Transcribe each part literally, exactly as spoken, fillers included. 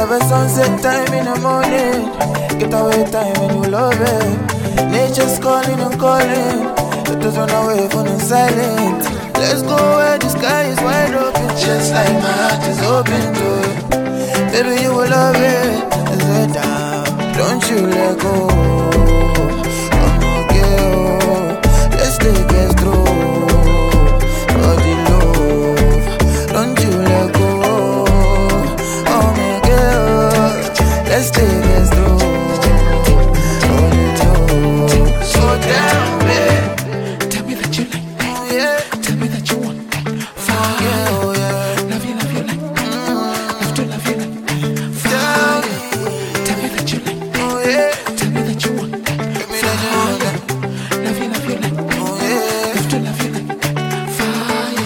love a sunset time in the morning. Get away time when you love it. Nature's calling and calling. Let us run away from the silent. Let's go where the sky is wide open. Just like my heart is open to it. Baby, you will love it. Let's let down. Don't you let go. I'm okay, oh. Let's take it through. Oh, the love. Don't you let go. Oh, my girl. Let's take it through. Oh, the love. So down, babe. Tell me that you like that. Oh, yeah. Tell me that you want that. Fire. Oh, yeah. Love you, love you like that. Love to love you like that. Fire. Tell me that you like that. Oh, yeah. Tell me that you want that. Tell me that you want that. Love you, love you like that. Oh, yeah. Love to love you like that. Fire.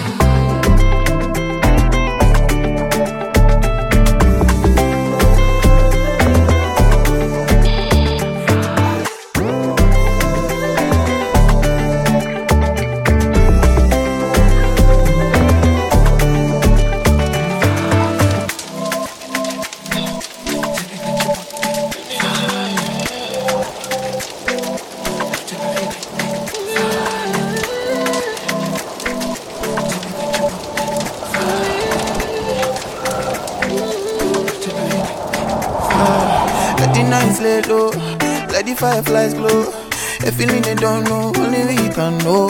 Let the nights lay low, let the fireflies glow. A feeling they don't know, only we can know.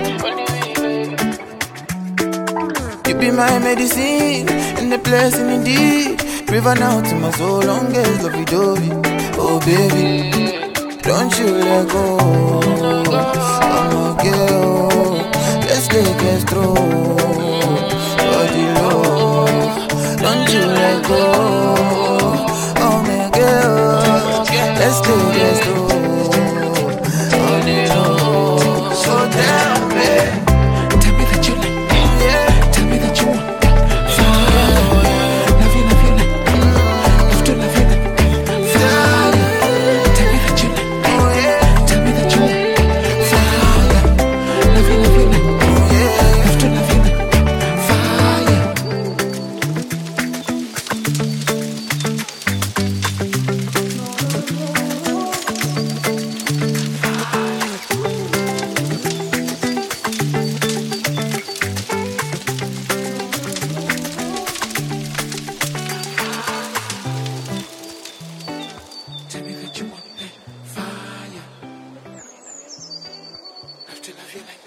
You be my medicine, and the blessing indeed. River now to my soul, longest love you dovey. Oh baby, don't you let go. I'm okay, oh. Let's take it through. Body low, don't you let go. Oh my girl, let's take it through. Body low, so down, babe. Tell me that you like that. Yeah. Tell me that you want that. Fire. Love you, love you like that. Love to love you like that. Fire. Tell me that you like that. Oh yeah. Tell me that you want that. Fire. Love you, love you like that. Oh yeah. Love to love you like that. Fire. Tell me that you want that fire. Love to love you like